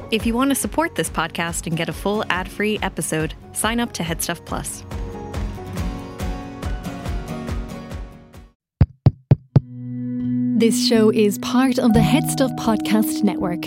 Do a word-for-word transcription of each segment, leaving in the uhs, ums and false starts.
If you want to support this podcast and get a full ad-free episode, sign up to Headstuff Plus. This show is part of the Headstuff Podcast Network.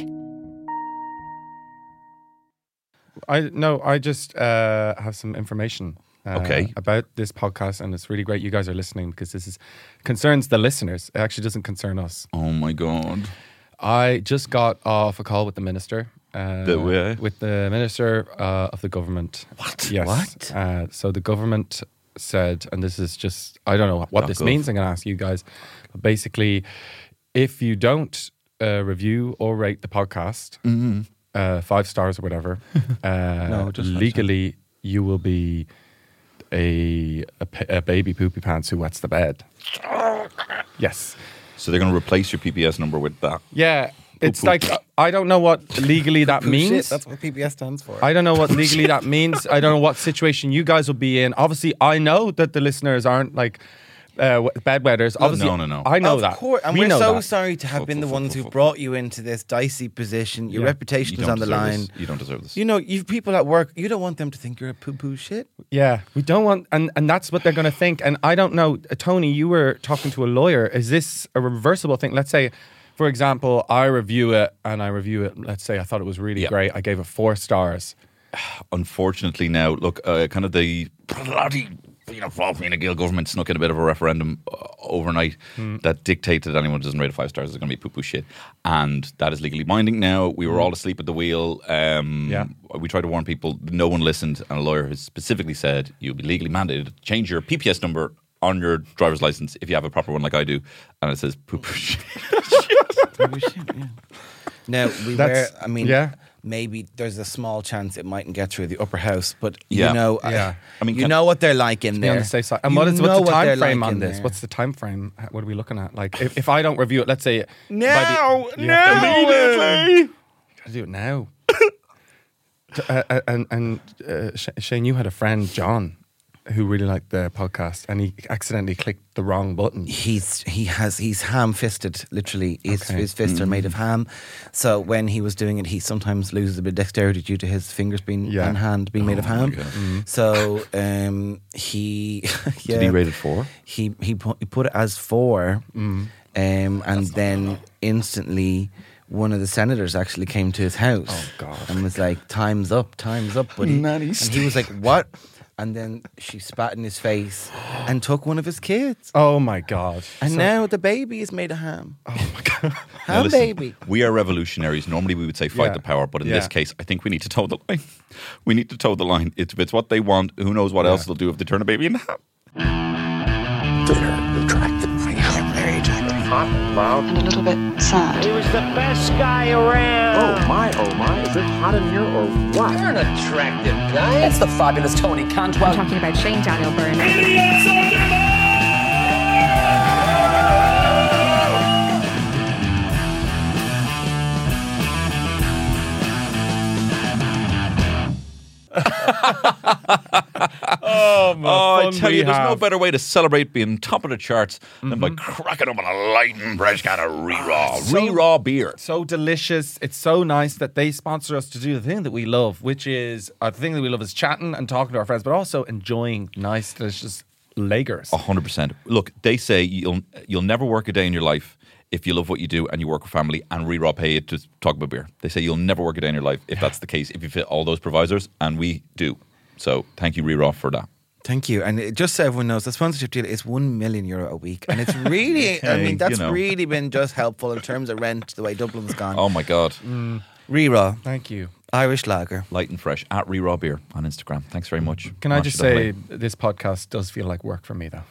I no, I just uh, have some information uh, Okay. about this podcast, and it's really great you guys are listening because this is concerns the listeners. It actually doesn't concern us. Oh my God. I just got off a call with the minister. Uh, The way? With the minister uh, of the government. What? Yes. What? Uh, so the government said, and this is just, I don't know what Not this good. means. I'm going to ask you guys. But basically, if you don't uh, review or rate the podcast, Mm-hmm. uh, five stars or whatever, uh, No, just five legally you will be a, a, p- a baby poopy pants who wets the bed. Yes. So they're going to replace your P P S number with that. Yeah. It's poop. like, uh, I don't know what legally that means. Shit, that's what P P S stands for. I don't know what legally that means. I don't know what situation you guys will be in. Obviously, I know that the listeners aren't like uh, w- bedwetters. Obviously, no, no, no. I know of that. course, and we we're know so that. sorry to have Fuck, been the fuck, ones fuck, who fuck, brought you into this dicey position. Your Yeah. reputation You is don't on the deserve line. this. You don't deserve this. You know, you've people at work. You don't want them to think you're a poo-poo shit. Yeah, we don't want, and, and that's what they're going to think. And I don't know, uh, Tony, you were talking to a lawyer. Is this a reversible thing? Let's say, for example, I review it and I review it. Let's say I thought it was really Yeah. great. I gave it four stars. Unfortunately, now look, uh, kind of the bloody you know, Fine Gael government snuck in a bit of a referendum uh, overnight Hmm. that dictated anyone who doesn't rate it five stars is going to be poo poo shit, and that is legally binding now. We were all asleep at the wheel. Um, Yeah. we tried to warn people. No one listened, and a lawyer has specifically said you'll be legally mandated to change your P P S number on your driver's license if you have a proper one like I do, and it says poo poo shit. Poo-poo shit, yeah. Now we were. That's- I mean, yeah. maybe there's a small chance it mightn't get through the upper house, but Yeah. you know, Yeah. I mean, you can- know what they're like in Be on there. the safe side. And You what is know what's the what time they're frame like on in this? there. What's the time frame? What are we looking at? Like, if, if I don't review it, let's say Now, you now, have to- Immediately. Gotta do it now. uh, uh, and and uh, Sh- Shane, you had a friend, John, who really liked the podcast, and he accidentally clicked the wrong button. He's he has he's ham fisted literally. His, Okay. his fists are made of ham. So when he was doing it, he sometimes loses a bit of dexterity due to his fingers being Yeah. and hand being made of Oh my ham. God. So um, he yeah, Did he rate it four? he he put, he put it as four, Mm. um, and then instantly one of the senators actually came to his house. Oh, God. And was like, "Time's up, time's up, buddy." Nanny and he was like, "What?" And then she spat in his face and took one of his kids. Oh my god! And So- now the baby is made of ham. oh my god! Now Ham listen, baby. We are revolutionaries. Normally we would say fight Yeah. the power, but in Yeah. this case, I think we need to toe the line. We need to toe the line. It's, if it's what they want, who knows what Yeah. else they'll do if they turn a baby into ham. Very attractive. Very attractive. Hot, loud. And a little bit sad. He was the best guy around. Oh my, oh my. Is it hot in here or what? You're an attractive guy. It's the fabulous Tony Cantwell. I'm talking about Shane Daniel Byrne. Oh my! Oh, I fun tell we you, there's no have. better way to celebrate being top of the charts than by cracking up on a light and fresh kind of re-raw, So- re-raw beer. So delicious. It's so nice that they sponsor us to do the thing that we love, which is uh, the thing that we love is chatting and talking to our friends, but also enjoying nice, delicious lagers. A hundred percent. Look, they say you'll you'll never work a day in your life if you love what you do and you work with family and re-raw pay it to talk about beer. They say you'll never work a day in your life if that's the case, if you fit all those provisos, and we do. So thank you, re-raw, for that. Thank you. And it- just so everyone knows, the sponsorship deal is one million euro a week. And it's really, I Hey, mean, that's you know. really been just helpful in terms of rent, the way Dublin's gone. Oh my God. Re-raw, Thank you. Irish lager. Light and fresh at re-raw beer on Instagram. Thanks very much. Can I Mash just it up, say mate. this podcast does feel like work for me, though.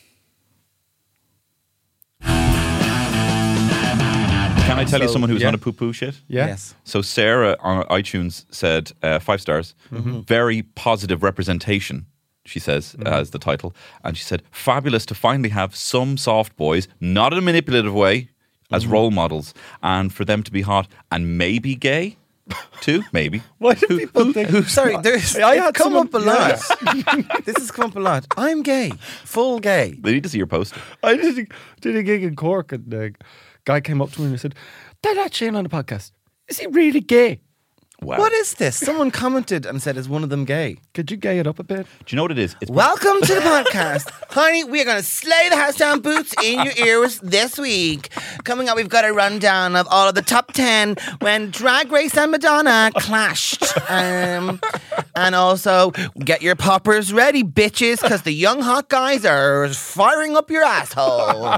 Can I tell you So, someone who's yeah. on a poo-poo shit? Yeah. Yes. So Sarah on iTunes said uh, five stars, very positive representation. She says as the title, and she said fabulous to finally have some soft boys, not in a manipulative way, as role models, and for them to be hot and maybe gay too, maybe. Why do people think? Sorry, there's I it's had come someone- up a lot. This has come up a lot. I'm gay, full gay. They need to see your poster. I did a, did a gig in Cork, and the guy came up to me and said, "They're not Shane on the podcast. Is he really gay?" Wow. What is this? Someone commented and said, is one of them gay? Could you gay it up a bit? Do you know what it is? It's Welcome to the podcast. Honey, we are going to slay the house down boots in your ears this week. Coming up, we've got a rundown of all of the top ten when Drag Race and Madonna clashed. Um, and also, get your poppers ready, bitches, because the young hot guys are firing up your asshole.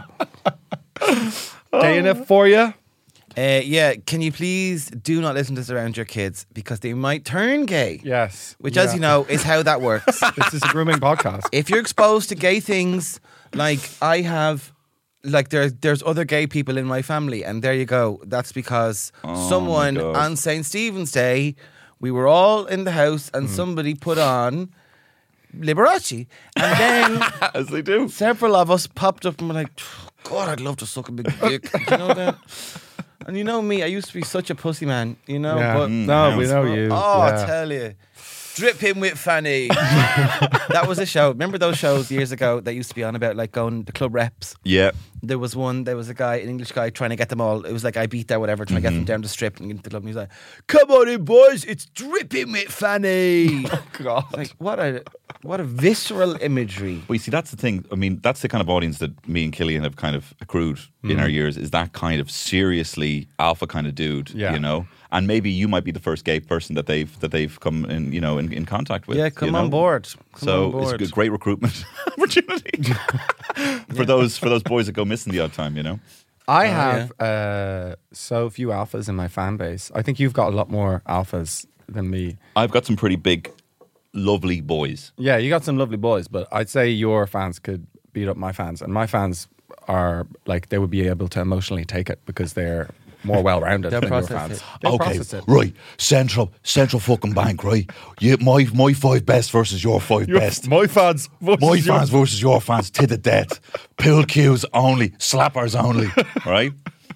Gaying it for you? Uh, yeah, can you please do not listen to this around your kids because they might turn gay. Yes. Which, Yeah. as you know, is how that works. This is a grooming podcast. If you're exposed to gay things, like I have, like there's there's other gay people in my family, and there you go. That's because Oh, someone my God. on Saint Stephen's Day, we were all in the house, and somebody put on Liberace, and then as they do. several of us popped up and were like, God, I'd love to suck a big dick. You know that? And you know me, I used to be such a pussy man, you know. Yeah. But no, we know you. Oh, yeah. I tell you. Drip him with Fanny. That was a show. Remember those shows years ago that used to be on about like going to club reps? Yeah. There was one, there was a guy, an English guy, trying to get them all. It was like I beat that, whatever, trying to get them down the strip and get into the club. And he was like, come on in, boys, it's dripping with Fanny. Oh, God. Like, what a what a visceral imagery. Well, you see, that's the thing. I mean, that's the kind of audience that me and Killian have kind of accrued in our years, is that kind of seriously alpha kind of dude, Yeah. you know? And maybe you might be the first gay person that they've that they've come in, you know, in, in contact with. Yeah, you come know? on board. Come so on board. it's a great recruitment opportunity for those for those boys that go missing the odd time, you know? I Oh, have uh, so few alphas in my fan base. I think you've got a lot more alphas than me. I've got some pretty big, lovely boys. Yeah, you got some lovely boys, but I'd say your fans could beat up my fans. And my fans are like, they would be able to emotionally take it because they're more well-rounded They'll than your process fans. it. They'll Okay, process it. right. Central, central fucking bank, right? You, my my five best versus your five Your- best. My fans. My versus your- fans versus your fans to the death. Pool cues only, slappers only. Right?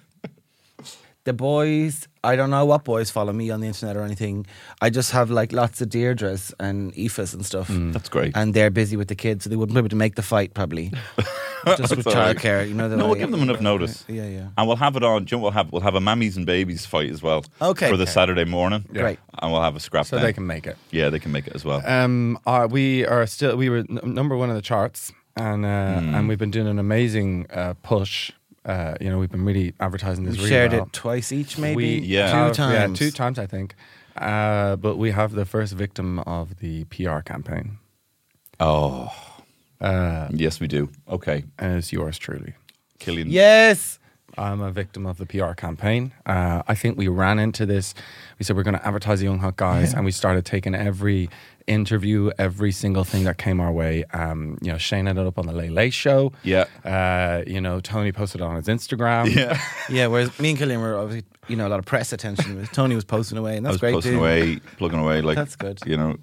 The boys, I don't know what boys follow me on the internet or anything. I just have like lots of Deirdres and Aoifes and stuff. That's great. And they're busy with the kids, so they wouldn't be able to make the fight probably. Just with That's all right. childcare, you know. The No, way- we'll give them enough notice. Yeah, yeah. And we'll have it on. Do you know what we'll have? We'll have a mammies and babies fight as well. Okay. For the Okay. Saturday morning. Great. And we'll have a scrap. So then. they can make it. Yeah, they can make it as well. Um, uh, we are still, we were n- number one in the charts. And uh, Hmm. and we've been doing an amazing uh, push. Uh, you know, we've been really advertising this We really shared well. it twice each, maybe. We Yeah. two have- times. Yeah, two times, I think. Uh, but we have the first victim of the P R campaign. oh, Uh, yes, we do. Okay, and it's yours truly. Killian. Yes. I'm a victim of the P R campaign. Uh, I think we ran into this. We said we're going to advertise the Young Hot Guys, and we started taking every interview, every single thing that came our way. Um, you know, Shane ended up on the Lay Lay show. Yeah. Uh, you know, Tony posted it on his Instagram. Yeah. Yeah, whereas me and Killian were obviously, you know, a lot of press attention. Tony was posting away, and I that's was great posting too. away, plugging away. Like That's good. You know.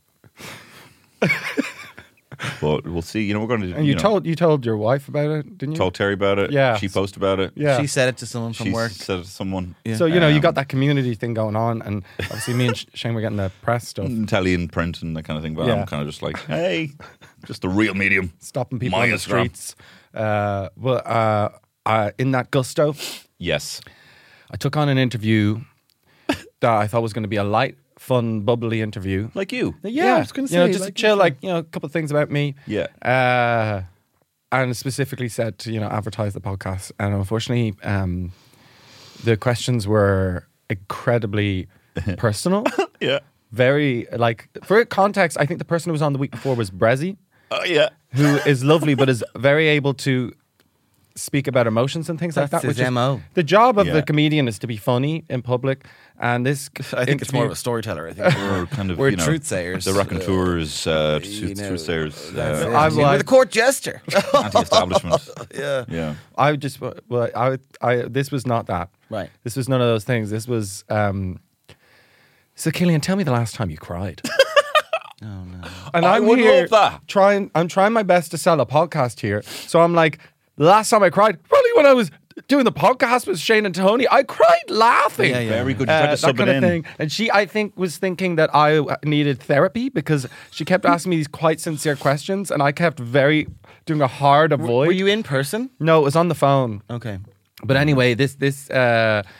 But we'll see. You know, we're going to. And you, know, told you told your wife about it, didn't you? told Terry about it. Yeah. She posted about it. Yeah. She said it to someone from She work. said it to someone. Yeah. So you know, you Um, got that community thing going on, and obviously me and Sh- Shane were getting the press stuff, Italian print and that kind of thing. But Yeah. I'm kind of just like, hey, just the real medium. stopping people My on the Instagram. streets. Uh, but uh, uh, in that gusto, Yes. I took on an interview that I thought was going to be a light, fun, bubbly interview. Like you. Yeah, I was gonna you know, say, just like to chill, you like you know, a couple of things about me. Yeah. Uh, and specifically said to you know advertise the podcast, and unfortunately, um, the questions were incredibly personal. Yeah. Very like for context, I think the person who was on the week before was Brezzy, Oh yeah. who is lovely but is very able to speak about emotions and things That's like that. his which is- M O. The job of Yeah. the comedian is to be funny in public, and this I think it's more of a interview- storyteller. I think We're kind of We're you know, truth-sayers. The raconteurs, uh, you truth- know, truth-sayers, that's it. uh, I'm We're like- the court jester. anti-establishment. yeah. Yeah. I just well, I, I this was not that. Right. This was none of those things. This was. Um, so, Killian, tell me the last time you cried. Oh no. And I I'm would here love that. Trying, I'm trying my best to sell a podcast here. So I'm like, the last time I cried, probably when I was doing the podcast with Shane and Tony, I cried laughing. Yeah, yeah. Very good. You tried Uh, to that sub kind it of in. thing. And she, I think, was thinking that I needed therapy because she kept asking me these quite sincere questions, and I kept very doing a hard avoid. Were you in person? No, it was on the phone. Okay. But anyway, this this uh,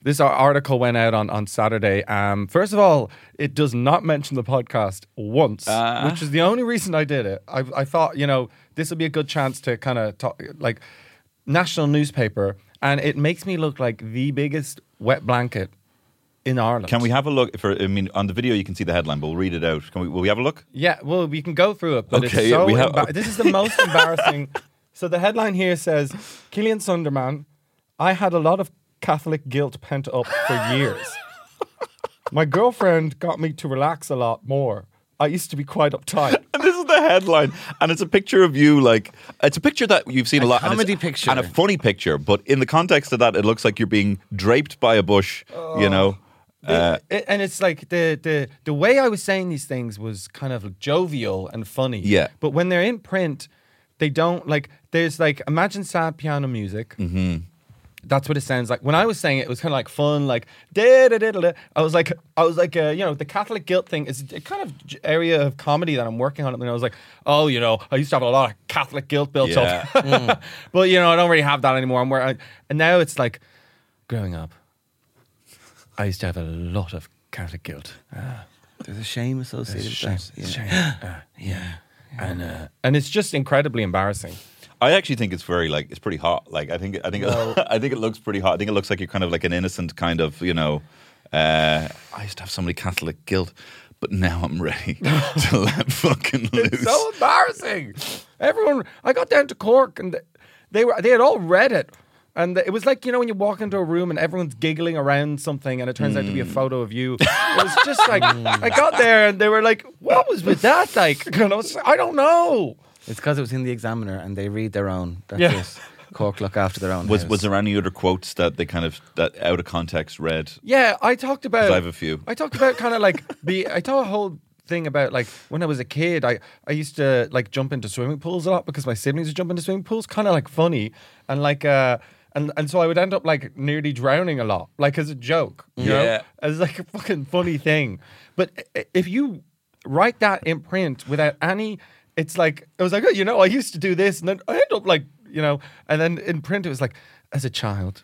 This article went out on, on Saturday. Um, first of all, it does not mention the podcast once, Uh. which is the only reason I did it. I, I thought, you know, this would be a good chance to kind of talk, like, national newspaper, and it makes me look like the biggest wet blanket in Ireland. Can we have a look? For I mean, on the video you can see the headline, but we'll read it out. Can we? Will we have a look? Yeah, well, we can go through it, but Okay, it's so we have- embar- this is the most embarrassing. So the headline here says, Killian Sunderman, I had a lot of Catholic guilt pent up for years. My girlfriend got me to relax a lot more. I used to be quite uptight. And this is the headline, and it's a picture of you. Like it's a picture that you've seen a, A lot, and comedy it's- picture. and a funny picture. But in the context of that, it looks like you're being draped by a bush. You know. Uh, It- and it's like the, the the way I was saying these things was kind of jovial and funny. Yeah. But when they're in print, they don't like. There's like imagine sad piano music. Mm-hmm. That's what it sounds like. When I was saying it, it was kind of like fun, like da da da da. I was like, I was like, uh, you know, the Catholic guilt thing is a kind of j- area of comedy that I'm working on. And I was like, oh, you know, I used to have a lot of Catholic guilt built Yeah. up, but you know, I don't really have that anymore. I'm where, I, and now it's like, growing up, I used to have a lot of Catholic guilt. Uh, There's a shame associated with shame, that. Yeah. shame, uh, yeah, and uh, and it's just incredibly embarrassing. I actually think it's very like it's pretty hot. Like I think I think I think it looks pretty hot. I think it looks like you're kind of like an innocent kind of you know. Uh, I used to have so many Catholic guilt, but now I'm ready to let fucking loose. It's so embarrassing. Everyone, I got down to Cork and they were they had all read it. And it was like, you know, when you walk into a room and everyone's giggling around something and it turns out to be a photo of you. It was just like, I got there and they were like, what was with that? Like, and I was like, I don't know. It's because it was in the Examiner and they read their own. That's Yeah. it. Cork look after their own. Was house. was there any other quotes that they kind of that out of context read? Yeah, I talked about. 'Cause I have a few. I talked about kind of like the. I told a whole thing about like when I was a kid. I I used to like jump into swimming pools a lot because my siblings would jump into swimming pools, kind of like funny and like uh and and so I would end up like nearly drowning a lot, like as a joke, you Yeah. know, as like a fucking funny thing. But i- if you write that in print without any, it's like I was like, oh, you know, I used to do this, and then I end up like. You know, and then in print it was like, as a child,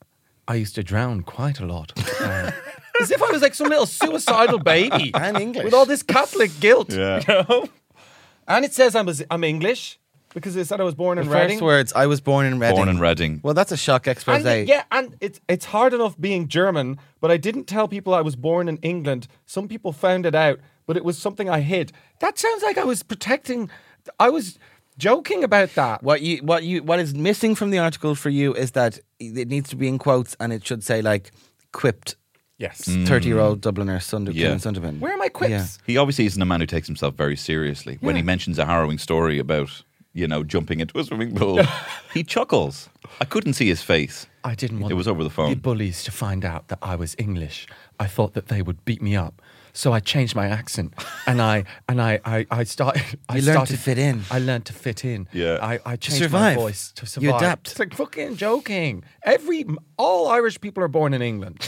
I used to drown quite a lot. Uh, as if I was like some little suicidal baby. And English. With all this Catholic guilt. Yeah. You know? And it says I'm, I'm English because it said I was born in The Reading. first words, I was born in Reading. Born in Reading. Well, that's a shock expose. And, yeah, and it's it's hard enough being German, but I didn't tell people I was born in England. Some people found it out, but it was something I hid. That sounds like I was protecting. I was joking about that. What you what you what is missing from the article for you is that it needs to be in quotes and it should say like quipped Yes. thirty year old Dubliner Sunder Yeah. Killian Sunderman. Where are my quips? Yeah. He obviously isn't a man who takes himself very seriously. When he Yeah. mentions a harrowing story about, you know, jumping into a swimming pool, he chuckles. I couldn't see his face. I didn't want It was over the phone. the bullies to find out that I was English. I thought that they would beat me up. So I changed my accent and I and I, I, I started I You learned started to fit in. I learned to fit in. Yeah. I, I changed survive. my voice to You survive. adapt. It's like fucking joking. Every all Irish people are born in England.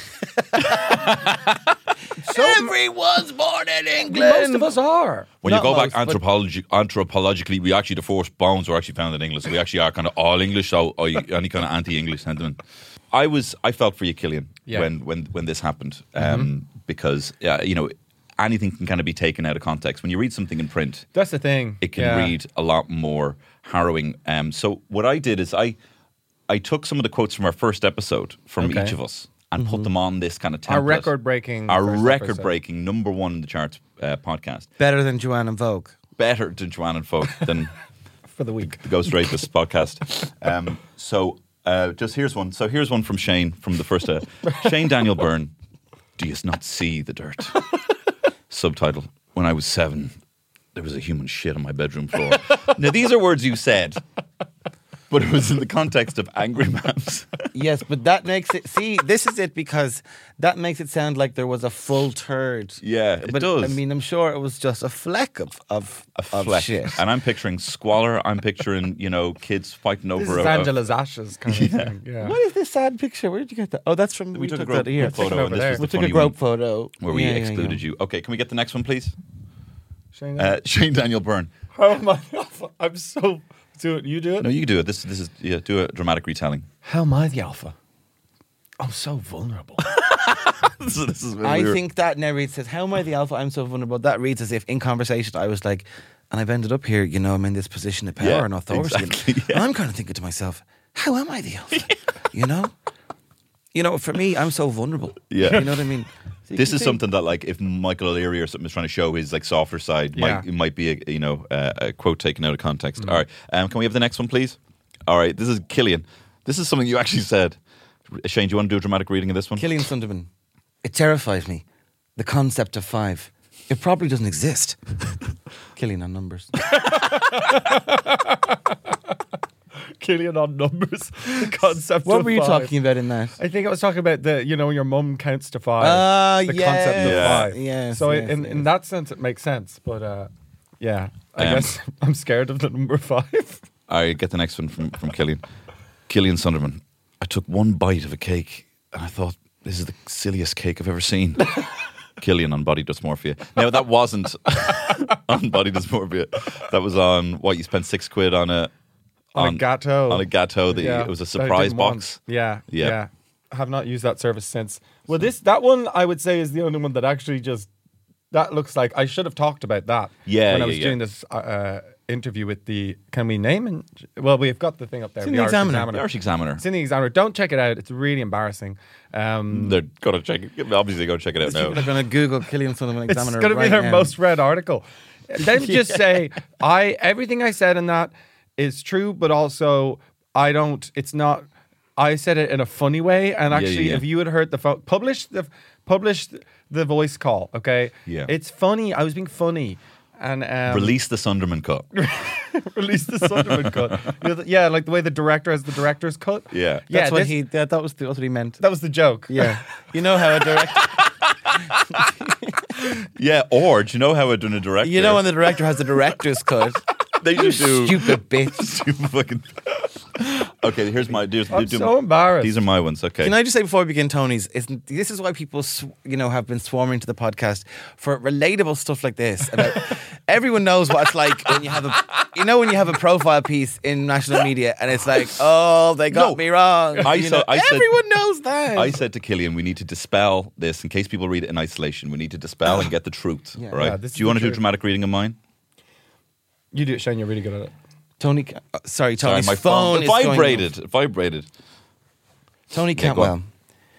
so Everyone's born in England. most of us are. When Not you go most, back but- anthropologi- anthropologically, we actually, the first bones were actually found in England. So we actually are kind of all English, so I, any kind of anti-English sentiment. I was, I felt for you, Killian, Yeah. when, when, when this happened. Um, Because, uh, you know, anything can kind of be taken out of context. When you read something in print, That's the thing. it can Yeah. read a lot more harrowing. Um, so what I did is I I took some of the quotes from our first episode from Okay. each of us and put them on this kind of template. Our record-breaking Our first record-breaking number one in the charts uh, podcast. Better than Joanne and Vogue. Better than Joanne and Folk than for the week. the Ghost Rapist podcast. Um, so uh, just here's one. So here's one from Shane from the first. Uh, Shane Daniel Byrne. Do you not see the dirt? Subtitle: When I was seven, there was a human shit on my bedroom floor. Now these are words you said, but it was in the context of Angry Maps. Yes, but that makes it. See, this is it because that makes it sound like there was a full turd. Yeah, it but, does. I mean, I'm sure it was just a fleck of of, A of fleck. shit. And I'm picturing squalor. I'm picturing, you know, kids fighting This over is a, a- Angela's Ashes kind of thing. Yeah. What is this sad picture? Where did you get that? Oh, that's from we, We took a took group, that here. group photo, over and this there. was the We took a funny group one photo where we Yeah, yeah, excluded yeah. you. Okay, can we get the next one, please? Shane, Uh, Shane Daniel Byrne. how am I? I'm so. Do it. You do it. No, you do it. This, this is yeah. Do a dramatic retelling. How am I the alpha? I'm so vulnerable. so this is when I we were- think that now reads says, how am I the alpha? I'm so vulnerable. That reads as if in conversation I was like, and I've ended up here, you know, I'm in this position of power Yeah, and authority. exactly, And yeah. I'm kind of thinking to myself, how am I the alpha? You know? You know, for me, I'm so vulnerable. Yeah. You know what I mean? So you This can is see- something that, like, if Michael O'Leary or something is trying to show his like softer side, Yeah. might, it might be a you know uh, a quote taken out of context. Mm. All right, um, can we have the next one, please? All right, this is Killian. This is something you actually said. Shane, do you want to do a dramatic reading of this one? Killian Sunderman. It terrifies me. The concept of five. It probably doesn't exist. Killian on numbers. Killian on numbers. The concept What of were you five. talking about in that? I think I was talking about the, you know, your mum counts to five. Ah, the yes. concept of Yeah. five. Yes, So yes, in, yes. in that sense, it makes sense. But uh, yeah, I Um, guess I'm scared of the number five. I get the next one from, from Killian. Killian Sunderman. I took one bite of a cake and I thought, this is the silliest cake I've ever seen. Killian on body dysmorphia. Now, that wasn't on body dysmorphia. That was on, what, you spent six quid on a... On a gâteau. On a gâteau. That Yeah, you, it was a that I surprise didn't want. box. Yeah, Yeah. yeah, I have not used that service since. Well, this that one I would say is the only one that actually just that looks like I should have talked about that. Yeah, when I yeah, was yeah. doing this uh, uh, interview with the. Can we name and well, we've got the thing up there. It's in the Examiner. The Irish Examiner. It's in the Examiner. Don't check it out. It's really embarrassing. Um, They're going to check it. Obviously, go check it out now. People are going to Google Killian Sunderman it's Examiner. going to be right their now. most read article. Let me just say, I everything I said in that is true, but also I don't. It's not. I said it in a funny way, and Yeah, actually, yeah, yeah. if you had heard the phone, publish the publish the voice call. Okay, Yeah. it's funny. I was being funny, and um, Release the Sunderman cut. release the Sunderman cut. You know, the- yeah, like the way the director has the director's cut. Yeah. yeah. That's what this- he. That, that was the, that's what he meant. that was the joke. Yeah. You know how a director. Yeah, or do you know how I'd done a director? You know when the director has the director's cut. they just do Stupid bitch. stupid fucking. Okay, here's my. Here's, I'm do- so embarrassed. These are my ones. Okay. Can I just say before we begin, Tony's? Isn't this is why people, sw- you know, have been swarming to the podcast for relatable stuff like this? About everyone knows what it's like when you have a, you know, when you have a profile piece in national media and it's like, oh, they got No. me wrong. I You saw- know, I said- everyone knows that. I said to Killian, we need to dispel this in case people read it in isolation. We need to dispel and get the truth. Yeah. All right. Yeah, this do you is want to the do a truth. dramatic reading of mine? You do it, Shane. You're really good at it. Tony, ca- uh, sorry, Sorry, Tony's my phone, phone, is it going off. vibrated. It vibrated. Tony Yeah, go Cantwell.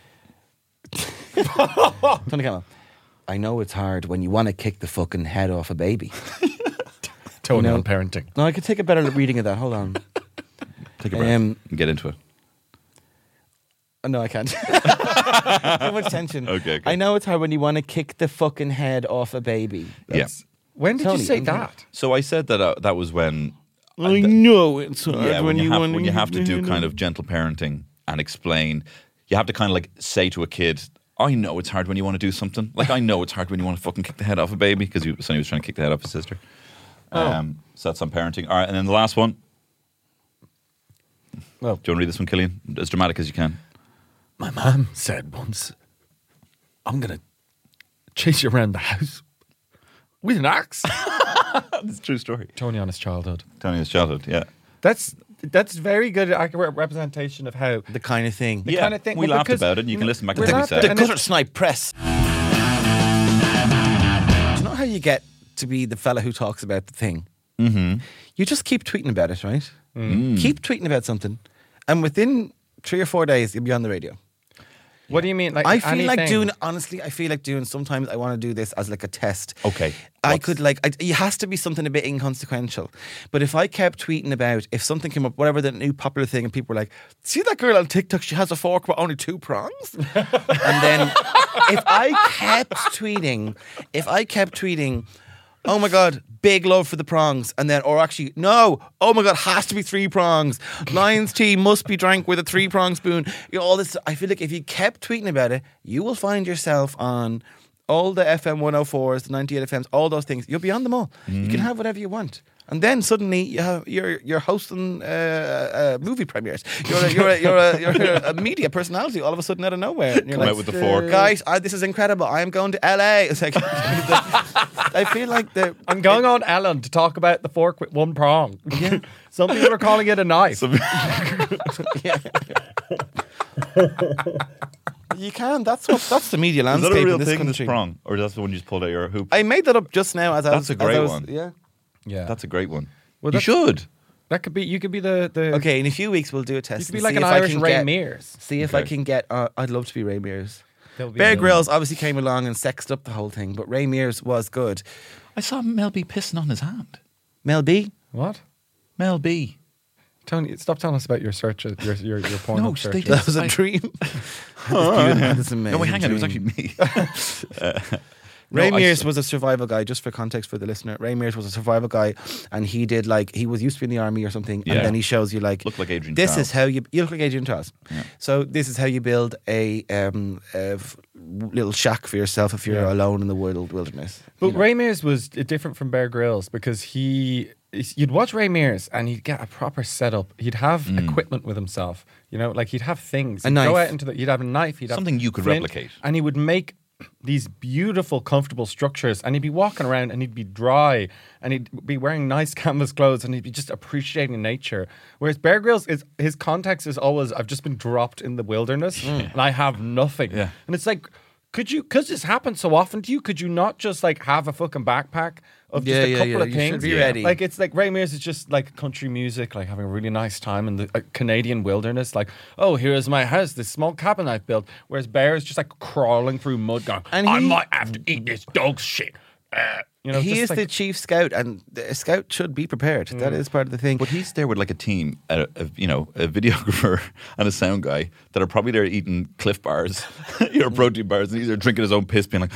Tony Cantwell. I know it's hard when you want to kick the fucking head off a baby. Tony know- on parenting. No, I could take a better reading of that. Hold on. Take a breath Um, and get into it. Oh, no, I can't. Too much tension. Okay, okay. I know it's hard when you want to kick the fucking head off a baby. Yeah. When did Tony, you say I'm- that? So I said that uh, that was when. I know it's hard Yeah, when, you have, want when you have to do kind of gentle parenting and explain, you have to kind of like say to a kid, I know it's hard when you want to do something. Like, I know it's hard when you want to fucking kick the head off a baby, because Sonny was trying to kick the head off his sister. Um, so that's on parenting. All right, and then the last one. Well, Do you want to read this one, Killian? As dramatic as you can. my mom said once, I'm going to chase you around the house with an axe. It's a true story. Tony on his childhood. Tony his childhood, yeah. That's that's very good, accurate representation of how the kind of thing. the Yeah, kind of thing. we well, laughed because- about it, and you can listen back to we're what we not- said. The and gutter it's- snipe press. Do you know how you get to be the fella who talks about the thing? Mm-hmm. You just keep tweeting about it, right? Mm. Keep tweeting about something, and within three or four days, you'll be on the radio. What do you mean? Like I feel like anything? doing. Honestly, I feel like doing. Sometimes I want to do this as like a test. Okay. I What's- could like. I, it has to be something a bit inconsequential. But if I kept tweeting about if something came up, whatever the new popular thing, and people were like, "See that girl on TikTok? She has a fork with only two prongs." And then if I kept tweeting, if I kept tweeting, oh my God, big love for the prongs. And then, or actually, no, oh my God, has to be three prongs. Lion's tea must be drank with a three prong spoon. You know, all this. I feel like if you kept tweeting about it, you will find yourself on all the F M one oh fours, the ninety-eight F Ms, all those things. You'll be on them all. You can have whatever you want. And then suddenly you have, you're you're hosting uh, uh, movie premieres. You're a, you're a, you're a, you're a, a media personality all of a sudden out of nowhere. And you're Come like, out with the fork. guys, I, this is incredible. I am going to L A. It's like I feel like the I'm going on Ellen to talk about the fork with one prong. Yeah. Some people are calling it a knife. You can. That's what. That's the media Is landscape that a real in this thing, country. this prong? Or that's the one you just pulled out your hoop? I made that up just now. As I That's was, a great as I was- one. Yeah. Yeah. That's a great one. Well, you that's- should. That could be. You could be the the. Okay, in a few weeks we'll do a test. You could be and like see an if I Irish can Ray get- Mears. See if I Okay. can get. Uh, I'd love to be Ray Mears. That would be Bear amazing. Grylls obviously came along and sexed up the whole thing, but Ray Mears was good. I saw Mel B pissing on his hand. Mel B. What? Mel B. Tony, stop telling us about your search, your your your porn No, search. they- That was a I- dream. No, wait, hang on. It was actually me. Ray No, I Mears s- was a survival guy, just for context for the listener. Ray Mears was a survival guy, and he did like he was used to be in the army or something, Yeah. and then he shows you like Looked like Adrian This Charles. is how you you look like Adrian Charles. Yeah. So this is how you build a, um, a f- little shack for yourself if you're Yeah. alone in the wild wilderness. But You know. Ray Mears was uh, different from Bear Grylls because he, you'd watch Ray Mears and he'd get a proper setup. He'd have Mm. equipment with himself, you know, like he'd have things. A He'd Go knife. out into the, he'd have a knife. He'd have Something you could flint, replicate. and he would make these beautiful, comfortable structures. And he'd be walking around and he'd be dry, and he'd be wearing nice canvas clothes, and he'd be just appreciating nature. Whereas Bear Grylls is his context is always, I've just been dropped in the wilderness and I have nothing. Yeah. And it's like, could you, because this happens so often to you, could you not just like have a fucking backpack of just Yeah, a yeah, couple yeah, of you should things? be ready. Like it's like Ray Mears is just like country music, like having a really nice time in the uh, Canadian wilderness. Like, oh, here's my house, this small cabin I've built. Whereas Bear is just like crawling through mud, going, And I he- might have to eat this dog shit. Uh, you know, he just is like, the chief scout, and a scout should be prepared. That is part of the thing. But he's there with like a team, a, a, you know, a videographer and a sound guy that are probably there eating Cliff bars, you know, protein bars, and he's there drinking his own piss, being like,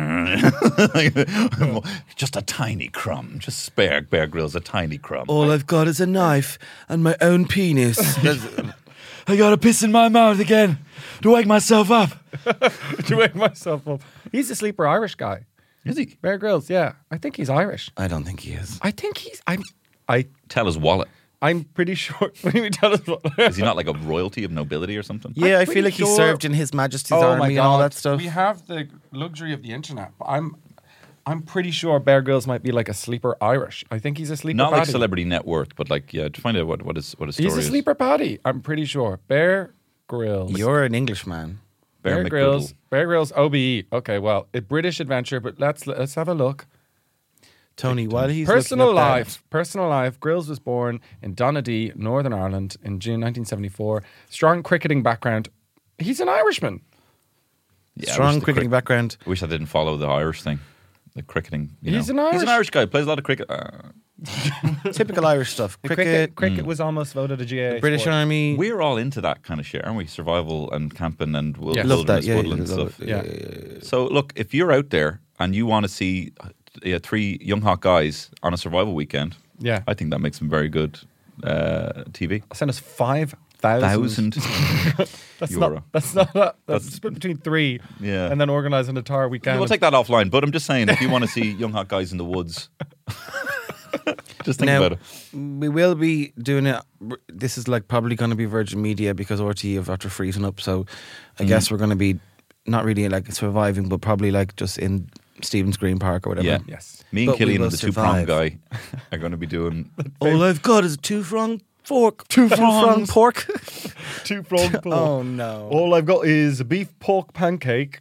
just a tiny crumb, just spare Bear Grylls a tiny crumb. All I've got is a knife and my own penis. I got a piss in my mouth again to wake myself up. to wake myself up. He's a sleeper Irish guy. Is he? Bear Grylls, yeah. I think he's Irish. I don't think he is. I think he's, I'm, I, Tell his wallet. I'm pretty sure. What do you mean tell us what? Is he not like a royalty of nobility or something? Yeah, I pretty feel like he sure- served in His Majesty's Oh Army my and all God. that stuff. We have the luxury of the internet, but I'm I'm pretty sure Bear Grylls might be like a sleeper Irish. I think he's a sleeper Not like paddy. celebrity net worth, but like, yeah, to find out what, what, his, what his story He's a is. sleeper paddy. I'm pretty sure. Bear Grylls. You're an Englishman. Bear Bear McGriddle. Grylls. Bear Grylls O B E. Okay, well, a British adventure, but let's let's have a look. Tony, while he's Personal looking up that- life. Personal life. Grylls was born in Donadee, Northern Ireland, in June nineteen seventy-four. Strong cricketing background. He's an Irishman. Yeah, I Strong wish the cricketing crick- background. I wish I didn't follow the Irish thing, the cricketing. you He's know. an He's an Irish- Irish guy. Plays a lot of cricket. Uh, Typical Irish stuff. The Cricket, cricket, cricket was almost voted a G A A British sport. Army. we're all into that kind of shit, aren't we? Survival and camping and wil- Yeah. love that. wilderness, Yeah, woodland yeah, love stuff. it. Yeah. Yeah, yeah, yeah. So look, if you're out there and you want to see uh, yeah, three young hot guys on a survival weekend, Yeah. I think that makes some very good uh, T V. Send us five thousand. Thousand That's euro. not. That's not. That's, That's- split between three. Yeah. And then organize an entire weekend. We'll take that offline, but I'm just saying, if you want to see young hot guys in the woods, just think Now, about it. we will be doing it. This is like probably going to be Virgin Media because R T E have after freezing up. So I Mm. guess we're going to be not really like surviving, but probably like just in Stevens Green Park or whatever. Yeah. Yes. Me and But we Killian will and the two prong survive. guy are going to be doing. All I've got is a two prong fork. Two prong pork. Two frog Oh no. All I've got is a beef pork pancake.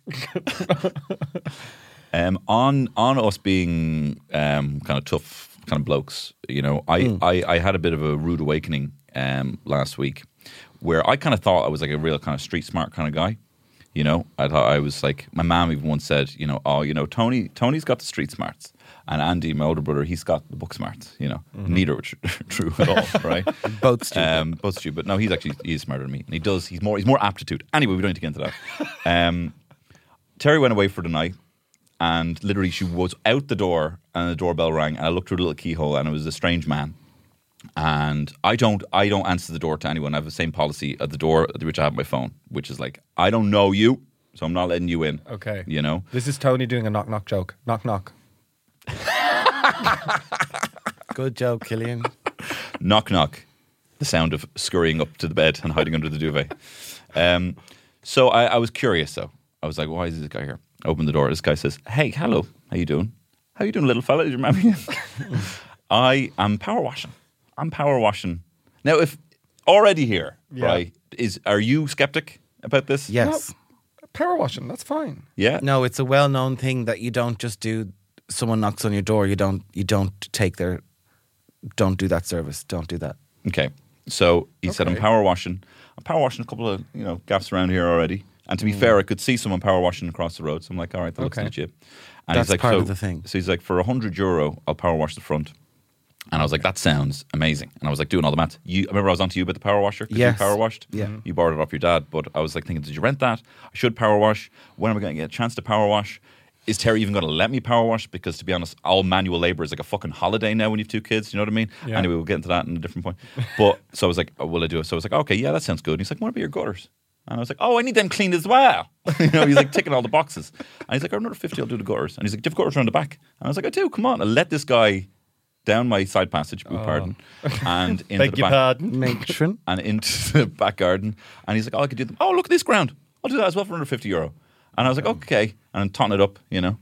Um, on on us being um, kind of tough kind of blokes, you know, I, Hmm. I, I had a bit of a rude awakening um, last week where I kind of thought I was like a real kind of street smart kind of guy. You know, I thought I was like, my mom even once said, you know, oh, you know, Tony, Tony's got the street smarts, and Andy, my older brother, he's got the book smarts. You know, neither are tr- true at all, right? Both stupid. Um, both stupid. No, he's actually he's smarter than me, and he does. He's more. He's more aptitude. Anyway, we don't need to get into that. Um, Terry went away for the night, and literally she was out the door, and the doorbell rang, and I looked through the little keyhole, and it was a strange man. And I don't, I don't answer the door to anyone. I have the same policy at the door at which I have my phone, which is like, I don't know you, so I'm not letting you in. Okay. You know. This is Tony doing a knock knock joke. Knock knock. Good joke, Killian. Knock, knock. The sound of scurrying up to the bed and hiding under the duvet. Um, so I, I was curious, though. I was like, why is this guy here? I opened the door. This guy says, hey, hello. How you doing? How you doing, little fella? Did you remember me? I am power washing. I'm power washing. Now, if already here, Yeah. right, is are you skeptic about this? Yes. power washing. That's fine. Yeah. No, it's a well-known thing that you don't just do. Someone knocks on your door, you don't. You don't take their. Don't do that service. Don't do that. Okay. So he said, I'm Okay. power washing. I'm power washing a couple of you know gaps around here already. And to be fair, I could see someone power washing across the road. So I'm like, all right, that looks Okay. legit. And That's he's like, part so, of the thing. So he's like, for a hundred euro, I'll power wash the front. And I was like, that sounds amazing. And I was like, doing all the maths. You, I remember I was on to you about the power washer. 'Cause Yes. You power washed. Yeah. You borrowed it off your dad. But I was like thinking, did you rent that? I should power wash. When am I going to get a chance to power wash? Is Terry even going to let me power wash? Because to be honest, all manual labor is like a fucking holiday now when you have two kids. You know what I mean? Yeah. Anyway, we'll get into that in a different point. But so I was like, oh, will I do it? So I was like, okay, yeah, that sounds good. And he's like, what about your gutters? And I was like, oh, I need them cleaned as well. you know, he's like ticking all the boxes. And he's like, oh, another fifty, I'll do the gutters. And he's like, do you have gutters around the back? And I was like, I do, come on. I'll let this guy down my side passage, beg pardon, and into Beg the your back, pardon. Matron. and into the back garden. And he's like, oh, I could do them. Oh, look at this ground. I'll do that as well for under fifty euro. And I was like, okay. And I'm totting it up, you know.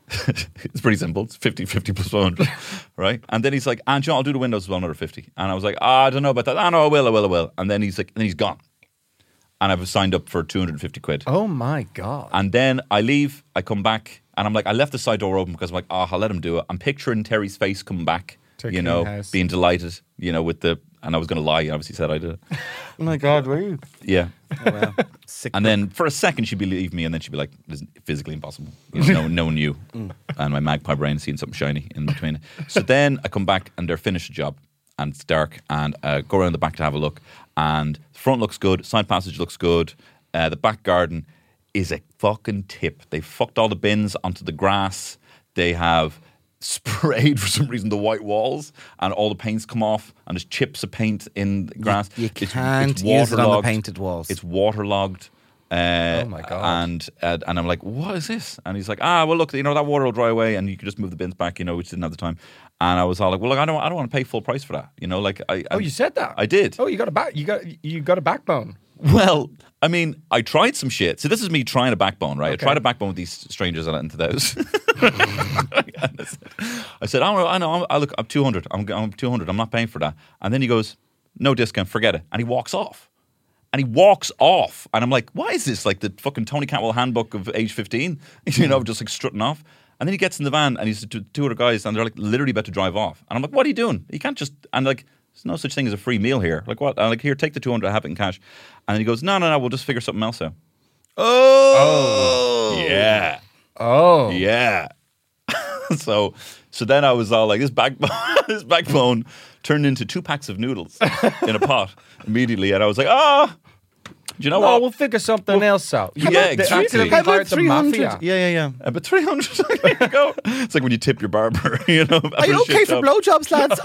It's pretty simple. It's fifty, fifty plus one hundred, right? And then he's like, and John, I'll do the windows as well, another fifty. And I was like, oh, I don't know about that. Oh, no, I will, I will, I will. And then he's like, and then he's gone. And I've signed up for two hundred fifty quid. Oh my God. And then I leave, I come back, and I'm like, I left the side door open because I'm like, oh, I'll let him do it. I'm picturing Terry's face coming back, To a you clean know, house. being delighted, you know, with the, and I was going to lie, I obviously said I did it. Oh my God, were you? Yeah. Oh, well. Sick. And then for a second she'd believe me, and then she'd be like, "It's physically impossible." You know, no, no one knew, and my magpie brain seeing something shiny in between. So then I come back, and they're finished the job, and it's dark, and uh, go around the back to have a look, and the front looks good, side passage looks good, uh, the back garden is a fucking tip. They fucked all the bins onto the grass. They have sprayed for some reason the white walls, and all the paint's come off, and there's chips of paint in the grass. You It's- can't it's use it on the waterlogged. painted walls. It's waterlogged. Uh, Oh my God. And uh, and I'm like, what is this? And he's like, ah, well, look, you know that water will dry away, and you can just move the bins back, you know, which didn't have the time. And I was all like, well, look, I don't, I don't want to pay full price for that, you know, like I. Oh, I- you said that? I did. Oh, you got a back. You got you got a backbone. Well, I mean, I tried some shit. So this is me trying a backbone, right? Okay. I tried a backbone with these strangers I let into the house. I said, I know, I know, I look, I'm two hundred. I'm, I'm two hundred. I'm not paying for that. And then he goes, no discount, forget it. And he walks off. And he walks off. And I'm like, why is this like the fucking Tony Cantwell handbook of age fifteen? You know, just like strutting off. And then he gets in the van, and he's two, two other guys, and they're like literally about to drive off. And I'm like, what are you doing? You can't just, and like, there's no such thing as a free meal here. Like what? I'm like, here, take the two hundred, have it in cash. And then he goes, no, no, no, we'll just figure something else out. Oh. Yeah. Oh. Yeah. so so then I was all like, this backbone, this backbone turned into two packs of noodles in a pot immediately. And I was like, ah, do you know No, what? we'll figure something else out. Yeah, They exactly. accidentally How How about hired the three hundred? mafia. Yeah, yeah, yeah. Uh, but three hundred, there you go. It's like when you tip your barber, you know. Are you okay for blowjobs, lads?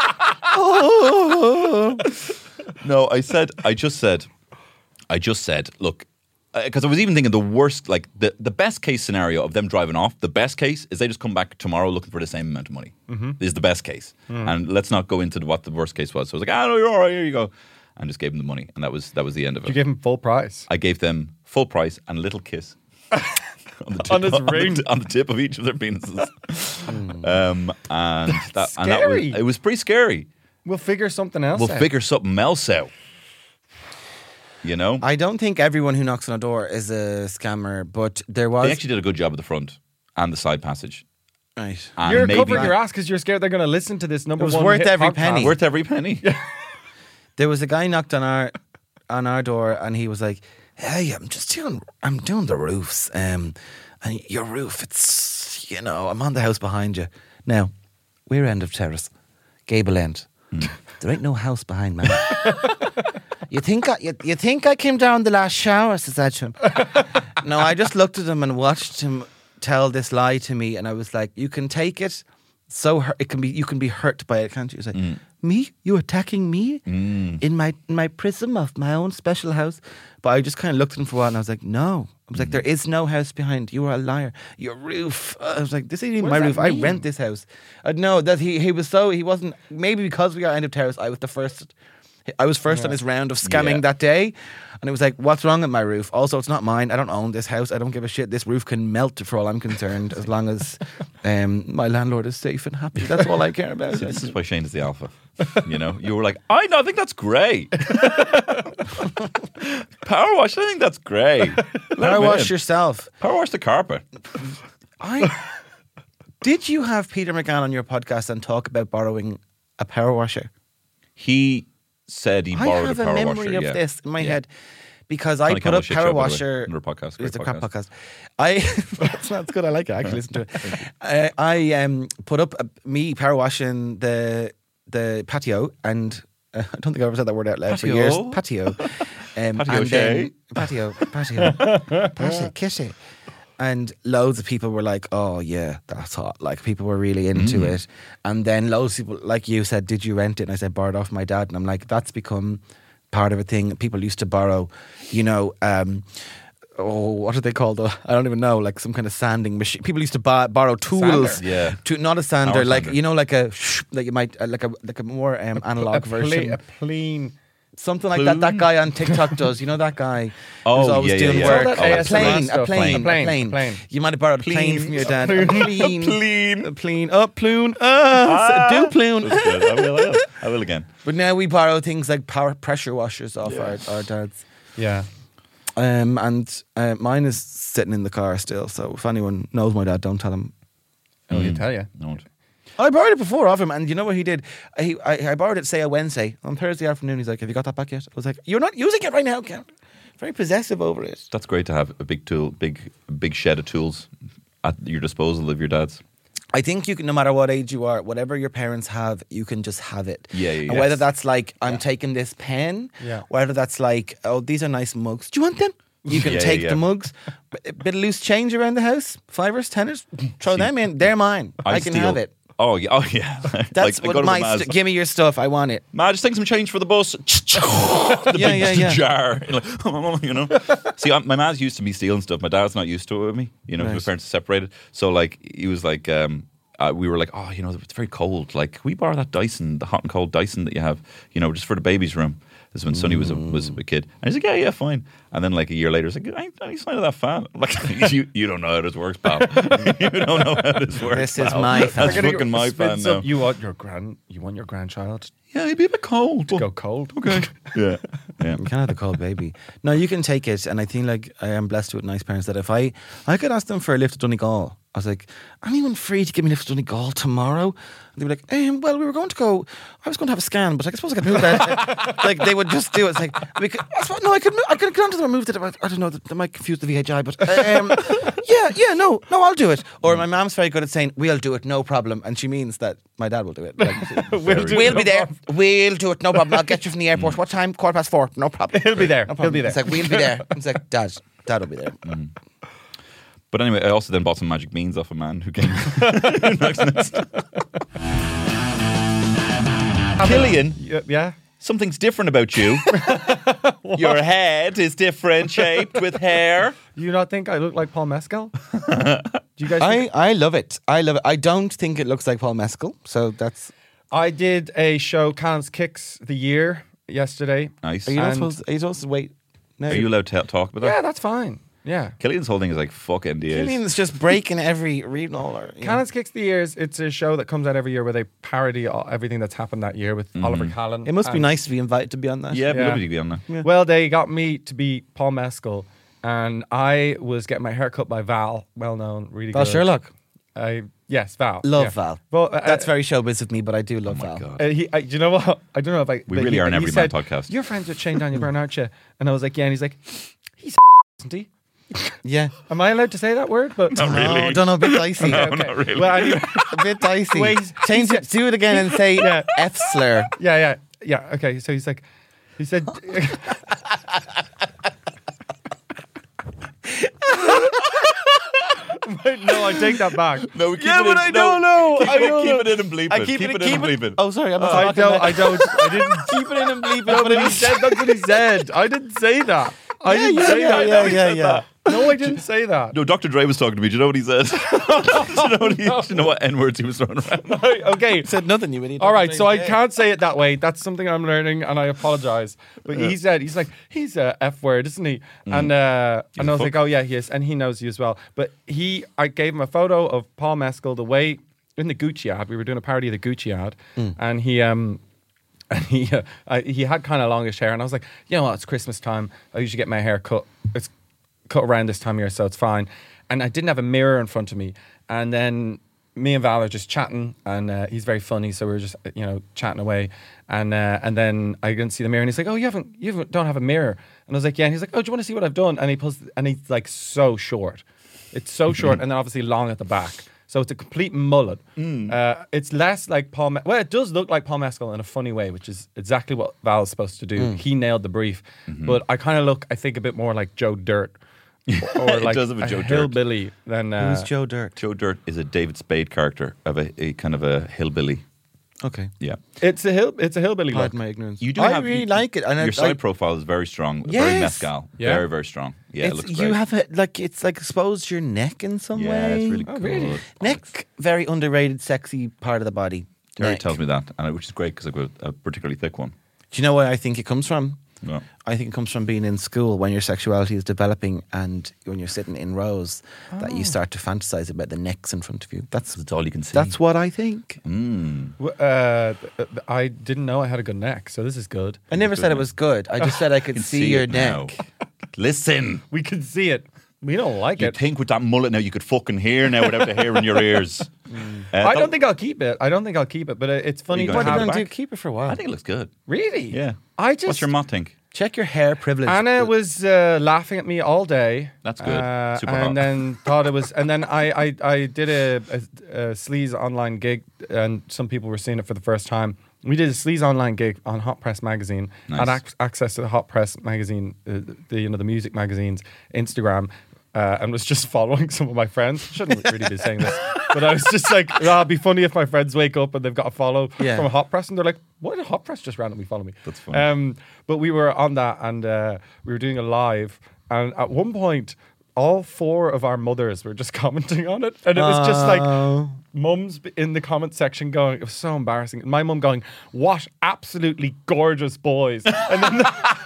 oh. No, I said, I just said, I just said, look, because I was even thinking the worst, like the, the best case scenario of them driving off, the best case is they just come back tomorrow looking for the same amount of money. Mm-hmm. Is the best case. Mm. And let's not go into the, what the worst case was. So I was like, ah, no, you're all right, here you go. And just gave them the money. And that was that was the end of it. You gave him full price. I gave them full price and a little kiss. on, the tip, On his on the- ring. on the tip of each of their penises. um, and, that, and that was, scary. it was pretty scary. We'll figure something else We'll out. figure something else out. You know? I don't think everyone who knocks on a door is a scammer, but there was. They actually did a good job at the front and the side passage. Right. And You're maybe covering your ass because you're scared they're going to listen to this number It was one worth hit every podcast. penny. worth every penny. There was a guy knocked on our on our door, and he was like, "Hey, I'm just doing I'm doing the roofs, um, and your roof, it's you know, I'm on the house behind you. Now, we're end of terrace, gable end. There ain't no house behind, man. You think I you, you think I came down the last shower?" Says that to him. No, I just looked at him and watched him tell this lie to me, and I was like, "You can take it." So hurt, it can be. You can be hurt by it, can't you? It's like me. You attacking me in my in my prism of my own special house. But I just kind of looked at him for a while, and I was like, "No." I was like, "There is no house behind. You are a liar. Your roof." I was like, "This ain't even What my does roof. that I mean? rent this house." I know that he he was so he wasn't. Maybe because we got end of terrace, I was the first. I was first on his round of scamming Yeah. that day, and it was like, "What's wrong with my roof? Also, it's not mine. I don't own this house. I don't give a shit. This roof can melt for all I'm concerned, as long as Um, my landlord is safe and happy. That's all I care about. See, this is why Shane is the alpha. You know, you were like, I know, I think that's great. Power wash, I think that's great. Power wash yourself. Power wash the carpet. I did you have Peter McGann on your podcast and talk about borrowing a power washer? He said he I borrowed have a a, power memory washer. of yeah. this in my Yeah. head because Funny I put Camel up Shit power Show, by the way. washer. Another podcast, great It's a crap podcast. podcast. I that's not good. I like it. I actually listen to it. I, I um put up a, me power washing the the patio and. Uh, I don't think I've ever said that word out loud Patio? for years. Patio. Um, Patio and Shay? then, patio. Patio. Patio. Kiss it. And loads of people were like, oh, yeah, that's hot. Like, people were really into Mm. it. And then loads of people, like you said, did you rent it? And I said, borrowed off my dad. And I'm like, that's become part of a thing. People used to borrow, you know, um, oh, what are they called? Uh, I don't even know. Like some kind of sanding machine. People used to buy, borrow tools. Sander. Yeah. To, not a sander, Power like, sander. you know, like a, like you might, uh, like a, like a more um, analog a version. Ple- a clean. Something like that. That guy on TikTok does. You know that guy Oh, who's always yeah, yeah, doing yeah. work. All that a A S M R plane, a stuff. plane, A plane, a plane, a plane. You might have borrowed a plane Plane. from your dad. A plane, Plane. a plane, oh, plune, ah, do plune. That's good. I will, I will. I will again. But now we borrow things like power pressure washers off our, our dads. Yeah. Um, and uh, mine is sitting in the car still. So if anyone knows my dad, don't tell him. Oh, you tell you. No. I borrowed it before off him, and you know what he did? I, I, I borrowed it, say, a Wednesday. On Thursday afternoon, he's like, have you got that back yet? I was like, you're not using it right now, Cam. Very possessive over it. That's great to have a big tool, big big shed of tools at your disposal of your dad's. I think you can, no matter what age you are, whatever your parents have, you can just have it. Yeah, yeah, And yes. whether that's like, I'm taking this pen, Yeah. whether that's like, oh, these are nice mugs. Do you want them? You can Yeah, take yeah. the mugs. A bit of loose change around the house, fivers, tenors, throw them in. They're mine. I, can steal- have it. Oh yeah, oh yeah. That's Like, I what go to my, Ma's, st- give me your stuff. I want it. Ma, just take some change for the bus. the Yeah, big yeah, yeah. jar. You're like, you know. See, I'm, my man's used to me stealing stuff. My dad's not used to it with me. You know, Right. my parents are separated. So like, he was like, um, uh, we were like, oh, you know, it's very cold. Like, can we borrow that Dyson, the hot and cold Dyson that you have? You know, just for the baby's room. This is when Sonny was a, was a kid. And he's like, yeah, yeah, fine. And then like a year later, he's like, I ain't, I ain't signed of that fan. I'm like, you, you don't know how this works, pal. You don't know how this works. This is pal. my fan. That's fucking my fan So now. you want your grand, you want your grandchild Yeah, he'd be a bit cold. to go cold. Okay. Yeah. Yeah. You can have the cold baby. No, you can take it. And I think like I am blessed with nice parents that if I I could ask them for a lift to Donegal, I was like, anyone free to give me a lift to Donegal tomorrow? And they were like, um, well, we were going to go, I was going to have a scan, but I suppose I could move that. Like they would just do it. It's like, we could, I suppose, no, I could, move, I could go onto them and move it. I don't know, that might confuse the V H I, but um, yeah, yeah, no, no, I'll do it. Or my mom's very good at saying, we'll do it, no problem. And she means that my dad will do it. Like, We'll do it, we'll no be there. problem. We'll do it, no problem. I'll get you from the airport. What time? Quarter past four. No problem. He'll be there. No He'll be problem. there. It's like, we'll be there. It's like, Dad, Dad will be there. But anyway, I also then bought some magic beans off a man who came. Next. Killian, Yeah, yeah. something's different about you. Your head is different shaped with hair. Do you not think I look like Paul Mescal? Do you guys? I, Think? I love it. I love it. I don't think it looks like Paul Mescal, so that's. I did a show, Cannon's Kicks the Year yesterday. Nice. Are you not And- supposed? Are you supposed to wait? No. Are you allowed to talk about Yeah, that? that's fine. Yeah. Killian's whole thing is like fuck N D As. I mean, it's just breaking every reading all or. you know. Cannon's Kicks the Years. It's a show that comes out every year where they parody all, everything that's happened that year with Oliver Callan. It must be And- nice to be invited to be on that. yeah, but Yeah. nobody could be on that. Well, they got me to be Paul Mescal, and I was getting my hair cut by Val, well known, really Val good. Sherlock. I yes, Val. Love yeah. Val. Well, uh, That's very showbiz with me, but I do love Oh my Val. God. Uh, he, I, do you know what? I don't know if I. We but really he, are an he everyman said, podcast. You're friends with Shane Daniel Byrne, aren't you? And I was like, yeah. And he's like, he's isn't he? Yeah. Am I allowed to say that word? But Not really. No, don't know, a bit dicey. No, Okay. not really. Well, anyway, A bit dicey. Wait, Change it. Do it again and say Yeah. F slur. yeah, yeah, yeah. Okay, so he's like, he said. Wait, no, I take that back. No, we keep Yeah, it but in, I no, don't know. Keep, I it, don't keep know. it in and bleep it. I keep, keep it, it in keep and bleep it. Oh, sorry, I'm not I talking don't. about- I don't. I didn't. Keep it in and bleep it. No, but but it he was- said that's what he said. I didn't say that. I Yeah, didn't yeah, say yeah, that. yeah, No, he yeah, said yeah. that. No, I didn't say that. No, Doctor Dre was talking to me. Do you know what he said? do, you know what he, do you know what N-words he was throwing around? Okay. Said nothing, you idiot. All right, so I can't say it that way. That's something I'm learning, and I apologize. But he said, he's like, he's a F word, isn't he? Mm. And uh, and I was fuck. like, oh yeah, he is, and he knows you as well. But he, I gave him a photo of Paul Mescal the way in the Gucci ad. We were doing a parody of the Gucci ad, Mm. and he um. And he uh, I, he had kind of longish hair, and I was like, you know what, it's Christmas time. I usually get my hair cut. It's cut around this time of year, so it's fine. And I didn't have a mirror in front of me. And then me and Val are just chatting, and uh, he's very funny, so we were just you know chatting away. And uh, and then I didn't see the mirror, and he's like, oh, you haven't, you haven't, don't have a mirror. And I was like, yeah. And he's like, oh, do you want to see what I've done? And he pulls, and he's like so short. It's so short, and then obviously long at the back. So it's a complete mullet. Mm. Uh, it's less like Paul. Me- well, it does look like Paul Mescal in a funny way, which is exactly what Val's supposed to do. Mm. He nailed the brief, Mm-hmm. but I kind of look, I think, a bit more like Joe Dirt, or It like does have a Joe Dirt. hillbilly than. Uh, Who's Joe Dirt? Joe Dirt is a David Spade character of a, a kind of a hillbilly. Okay. Yeah. It's a hill. It's a hillbilly look. Pardon my ignorance. You do I have, really you- like it. And your I, side I, profile is very strong. Very Yes. mescal. Yeah. Very, very strong. Yeah, it it's, looks you great. have a, like, it's like exposed your neck in some yeah, way. it's really Oh, cool. really? Neck, very underrated, sexy part of the body. Terry Neck. tells me that, and which is great because I've got a particularly thick one. Do you know where I think it comes from? No. I think it comes from being in school when your sexuality is developing and when you're sitting in rows that you start to fantasize about the necks in front of you. That's That's all you can see. that's what I think. Mm. W- Uh, I didn't know I had a good neck, so this is good. I never said it was good. I just said I could can see, see your it now. neck. Listen, We can see it. We don't like you it. think with that mullet now you could fucking hear now without the hair in your ears. Uh, I that- don't think I'll keep it. I don't think I'll keep it, but uh, it's funny. you to gonna What are have you it going to do? back. Keep it for a while. I think it looks good. Really? Yeah. I just. What's your mom think? Check your hair privilege. Anna was uh, laughing at me all day. That's good. Uh, Super and hot. then thought it was. And then I, I, I did a, a, a Sleaze online gig, and some people were seeing it for the first time. We did a Sleaze online gig on Hot Press magazine. Nice. Had ac- access to the Hot Press magazine, uh, the you know the music magazine's Instagram. Uh, and was just following some of my friends. Shouldn't really be saying this, but I was just like, oh, it'd be funny if my friends wake up and they've got a follow Yeah. from a Hot Press, and they're like, "Why did Hot Press just randomly follow me?" That's funny. Um, but we were on that, and uh, we were doing a live, and at one point, all four of our mothers were just commenting on it, and it was just like Oh. mums in the comment section going, it was so embarrassing. My mum going, "What absolutely gorgeous boys," and then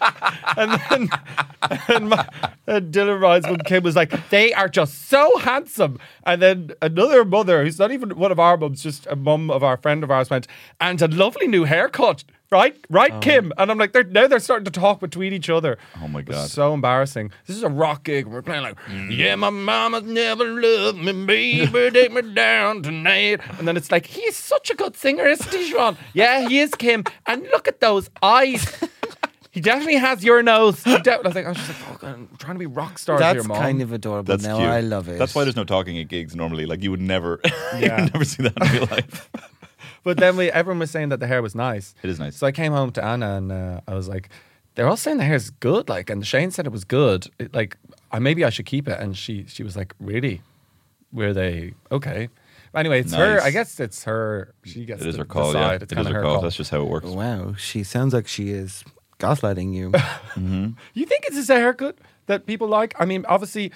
and then and, my, and Dylan Ryan's mum Kim was like, "They are just so handsome," and then another mother who's not even one of our mums, just a mum of our friend of ours went, "And a lovely new haircut." Right, right, Oh. Kim, and I'm like, they're now they're starting to talk between each other. Oh my It was God. so embarrassing. This is a rock gig. We're playing like, yeah, my mama's never loved me, baby, take me down tonight. And then it's like, he's such a good singer, isn't he, Siobhan? Yeah, he is, Kim. And look at those eyes. He definitely has your nose. He de- I was like, I was just like, fuck, I'm trying to be rock stars That's here, mom. kind of adorable. That's now cute. I love it. That's why there's no talking at gigs normally. Like you would never, you Yeah. would never see that in real life. But then we, everyone was saying that the hair was nice. It is nice. So I came home to Anna and uh, I was like, they're all saying the hair's good. Like, and Shane said it was good. It, like, I, maybe I should keep it. And she, she was like, really? Were they okay? Anyway, it's her. Nice. I guess it's her. She gets It is to her call. Yeah, decide. It's it is kinda her call. That's just how it works. Wow, she sounds like she is gaslighting you. You think it's just a haircut that people like? I mean, obviously,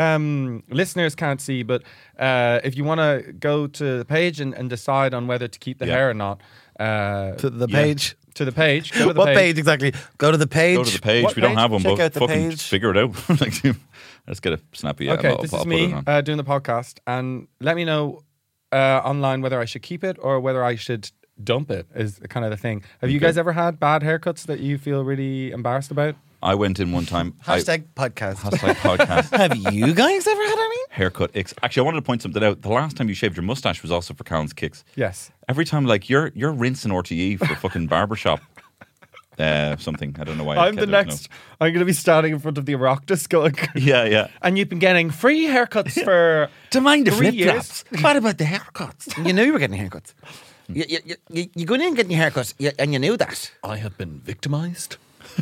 um, listeners can't see, but uh, if you want to go to the page and, and decide on whether to keep the Yeah. hair or not, uh, to the Yeah. page. to the page. Go to the What page. page exactly? Go to the page. Go to the page. What we don't page? have one, Check but out the fucking page. figure it out. Like, let's get a snappy. Yeah, Okay, I'll, this I'll is put it me on. uh, doing the podcast, and let me know uh, online whether I should keep it or whether I should dump it. Is kind of the thing. Have you Okay. guys ever had bad haircuts that you feel really embarrassed about? I went in one time. Hashtag podcast. I, hashtag podcast. Have you guys ever had any? Haircut icks. Actually, I wanted to point something out. The last time you shaved your mustache was also for Colin's Kicks. Yes. Every time, like you're you're rinsing R T E for fucking barbershop. Uh, something I don't know why. I I'm the don't know. next. I'm going to be standing in front of the Oireachtas going. Yeah, yeah. And you've been getting free haircuts for To mind the Three flip flops. What about the haircuts? You knew you were getting haircuts. You, you, you, you, you go in and get your haircuts, you, and you knew that. I have been victimized.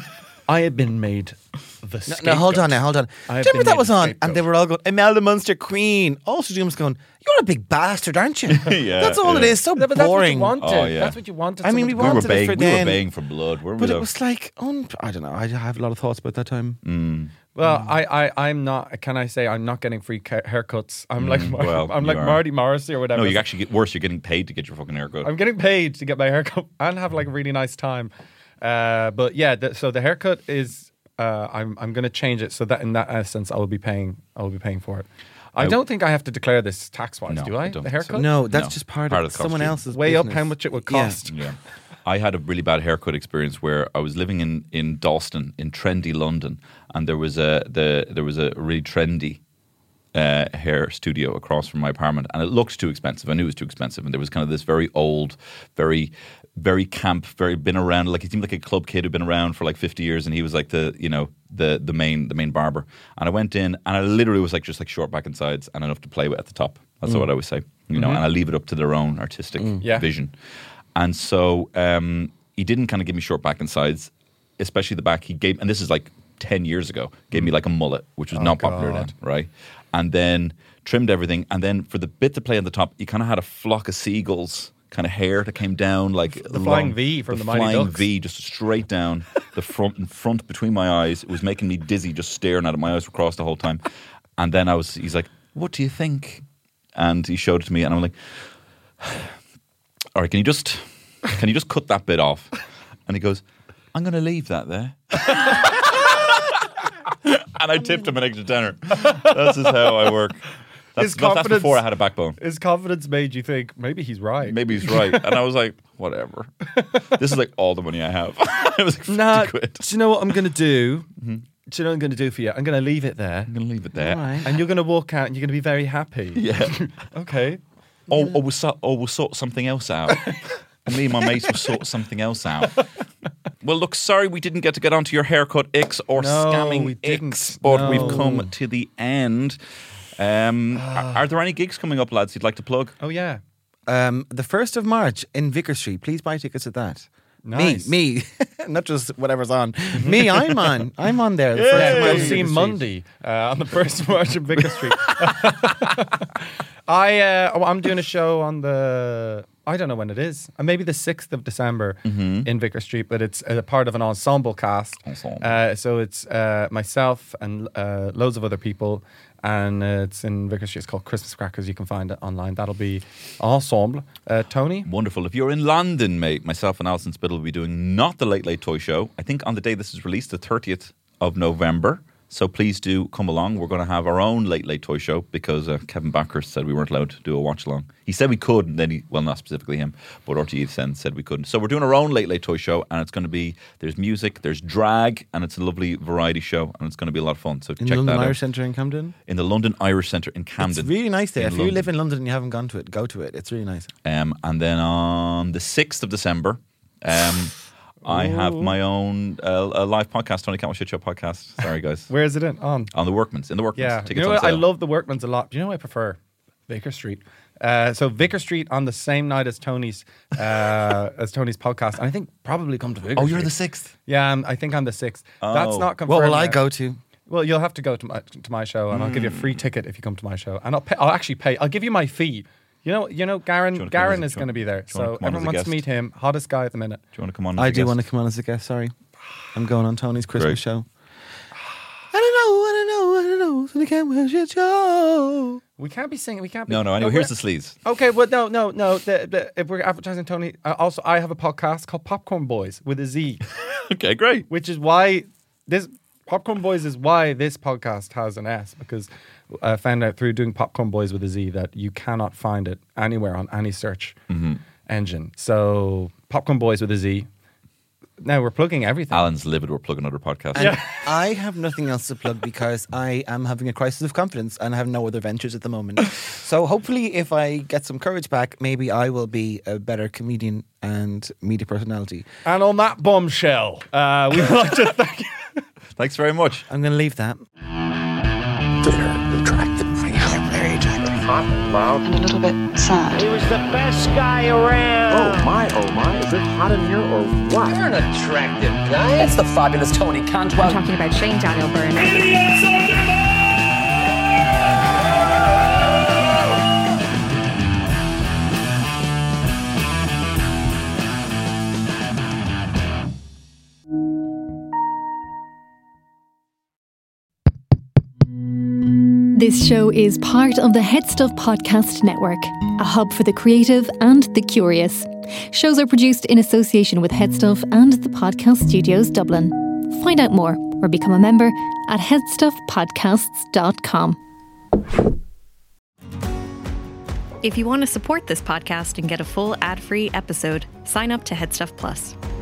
I have been made the No, scapegoat. no, hold on now, hold on. I Do have you remember been that made was the on? scapegoat. And they were all going, Imelda Munster Queen. Also, Jim was going, you're a big bastard, aren't you? Yeah, That's all it yeah. is. So Yeah, but that's what boring. you wanted. Oh, yeah. That's what you wanted. I mean, someone we to- We were wanted it baying. for We were then. baying for blood, weren't we? But it though? was like, un- I don't know. I have a lot of thoughts about that time. Mm. Well, I, I, I'm not. Can I say I'm not getting free ca- haircuts? I'm like, Mm, well, I'm you like are. Marty Morrissey or whatever. No, you actually get worse. You're getting paid to get your fucking haircut. I'm getting paid to get my haircut and have like a really nice time. Uh, but yeah, the, so the haircut is. Uh, I'm I'm going to change it so that in that essence I will be paying. I will be paying for it. I, I- don't think I have to declare this tax wise, No, do I? I don't the think so. haircut? No, that's No. just part, Part of, of the someone costume. else's Way up business. how much it would Yeah. cost. Yeah. I had a really bad haircut experience where I was living in, in Dalston in trendy London, and there was a the there was a really trendy uh, hair studio across from my apartment, and it looked too expensive. I knew it was too expensive, and there was kind of this very old, very very camp, very been around. Like he seemed like a club kid who'd been around for like fifty years, and he was like the you know the the main the main barber. And I went in, and I literally was like just like short back and sides and enough to play with at the top. That's what I would say, you know. And I leave it up to their own artistic Yeah. vision. And so um, he didn't kind of give me short back and sides, especially the back. He gave, and this is like ten years ago, gave me like a mullet, which was Oh, not popular God. then, right? And then trimmed everything. And then for the bit to play on the top, he kind of had a flock of seagulls kind of hair that came down like The flying V from the Mighty flying Ducks. V just straight down the front in front between my eyes. It was making me dizzy just staring at it. My eyes were crossed the whole time. And then I was, he's like, "What do you think?" And he showed it to me, and I'm like, "All right, can you just can you just cut that bit off?" And he goes, "I'm going to leave that there." And I tipped him an extra tenner. That's just how I work. That's, His that's, that's confidence- before I had a backbone. His confidence made you think maybe he's right. Maybe he's right. And I was like, whatever. This is like all the money I have. It was like fifty Nah, quid. do you know what I'm going to do? Do you know what I'm going to do for you? I'm going to leave it there. I'm going to leave it there. All right. And you're going to walk out and you're going to be very happy. Yeah. Okay. Or, or, we'll sort, or we'll sort something else out. And me and my mates will sort something else out. Well, look, sorry we didn't get to get onto your haircut X or No, scamming we didn't. X, but No. we've come to the end. Um, are, are there any gigs coming up, lads, you'd like to plug? Oh, yeah. Um, the first of March in Vicar Street. Please buy tickets at that. Nice. Me, me, not just whatever's on. Me, I'm on. I'm on there. The first of Yeah, March go in see Vicar Street. Monday uh, on the first of March in Vicar Street. I uh, oh, I'm doing a show on the I don't know when it is. Uh, maybe the sixth of December in Vicar Street, but it's a part of an ensemble cast. Ensemble. Uh, so it's uh, myself and uh, loads of other people, and uh, it's in Vicar Street. It's called Christmas Crackers. You can find it online. That'll be ensemble. Uh, Tony. Wonderful. If you're in London, mate, myself and Alison Spittle will be doing not the Late Late Toy Show. I think on the day this is released, the thirtieth of November. So please do come along. We're going to have our own Late Late Toy Show because uh, Kevin Backhurst said we weren't allowed to do a watch along. He said we could, and then he, well, not specifically him, but R T E said said we couldn't. So we're doing our own Late Late Toy Show, and it's going to be, there's music, there's drag, and it's a lovely variety show, and it's going to be a lot of fun. So In check London that Irish out. Centre in Camden. In the London Irish Centre in Camden. It's really nice there. in If you London. live in London and you haven't gone to it, go to it. It's really nice. Um, and then on the sixth of December, um, I have my own uh, a live podcast, Tony Campbell Shit Show podcast. Sorry, guys. Where is it in? On. On the Workman's, in the Workman's. Yeah. Tickets You know on what? I sale. love the Workman's a lot. Do you know what I prefer? Vicar Street. Uh, so Vicar Street on the same night as Tony's uh, as Tony's podcast. And I think probably come to Vicar Oh, Street. you're the sixth. Yeah, um, I think I'm the sixth. That's Oh. not confirmed. What will I yet. go to? Well, you'll have to go to my to my show, and I'll give you a free ticket if you come to my show, and I'll pay, I'll actually pay. I'll give you my fee. You know, you know, Garen. wanna come Garen as- is do you going to be there, do you wanna so come on as everyone a wants guest? to meet him. Hottest guy at the minute. Do you want to come on? I as a do guest? want to come on as a guest. Sorry, I'm going on Tony's Christmas Great. show. I don't know. I don't know. I don't know. So they can't wear shit show. We can't be singing. We can't. Be, No, no. Anyway, we're- here's the sleaze. Okay, well, no, no, no. The, the, if we're advertising Tony, uh, also I have a podcast called Popcorn Boys with a Z, Okay, great. which is why this Popcorn Boys is why this podcast has an S, because I found out through doing Popcorn Boys with a Z that you cannot find it anywhere on any search engine. So Popcorn Boys with a Z. Now we're plugging everything. Alan's livid. We're plugging other podcasts. And I have nothing else to plug because I am having a crisis of confidence and have no other ventures at the moment. So hopefully, if I get some courage back, maybe I will be a better comedian and media personality. And on that bombshell, uh, we would like to thank you. Thanks very much. I'm going to leave that. Very attractive. Very attractive. Hot, loud. And a little bit sad. He was the best guy around. Oh my, oh my, is it hot in here or what? You're an attractive guy. That's the fabulous Tony I'm Cantwell. talking about Shane Daniel Byrne. This show is part of the Head Stuff Podcast Network, a hub for the creative and the curious. Shows are produced in association with Head Stuff and the Podcast Studios Dublin. Find out more or become a member at head stuff podcasts dot com. If you want to support this podcast and get a full ad-free episode, sign up to Headstuff Plus.